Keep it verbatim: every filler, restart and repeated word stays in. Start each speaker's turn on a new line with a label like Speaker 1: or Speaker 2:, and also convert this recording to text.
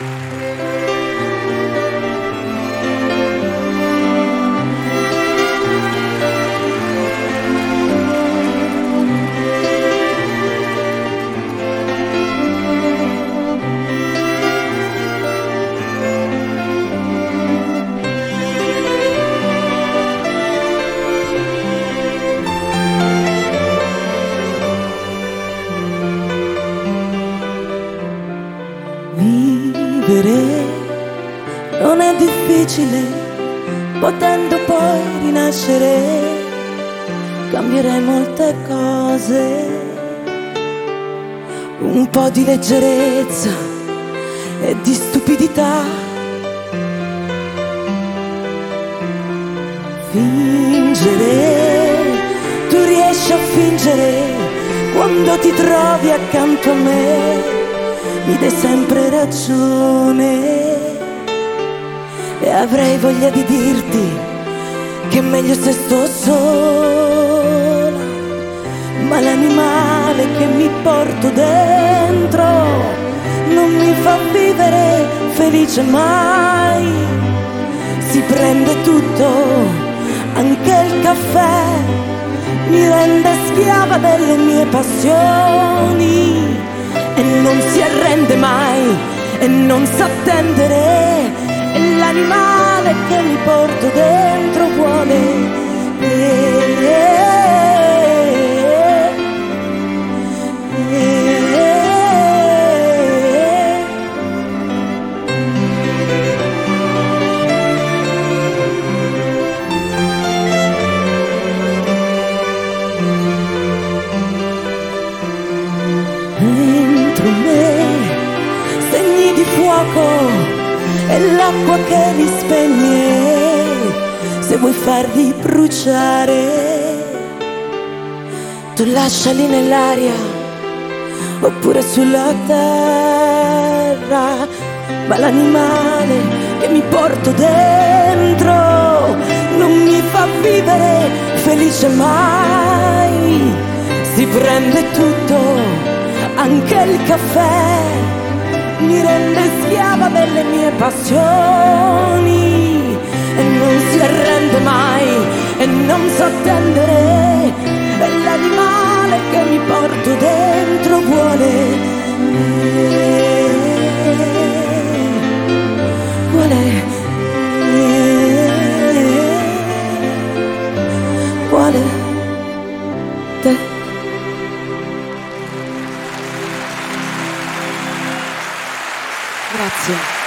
Speaker 1: Vivere non è difficile, potendo poi rinascere, cambierei molte cose. Un po' di leggerezza e di stupidità. Fingere, tu riesci a fingere quando ti trovi accanto a me. Mi dai sempre ragione e avrei voglia di dirti che è meglio se sto sola, ma l'animale che mi porto dentro non mi fa vivere felice mai. Si prende tutto, anche il caffè, mi rende schiava delle mie passioni. E non si arrende mai e non sa attendere, è l'animale che mi porto dentro vuole. Eh, eh, eh, Dentro me segni di fuoco e l'acqua che li spegne. Se vuoi farli bruciare, tu lasciali nell'aria oppure sulla terra. Ma l'animale che mi porto dentro non mi fa vivere felice mai. Si prende tutto, anche il caffè, mi rende schiava delle mie passioni. E non si arrende mai e non sa attendere, è l'animale che mi porto dentro vuole. Vuole, vuole te. Grazie.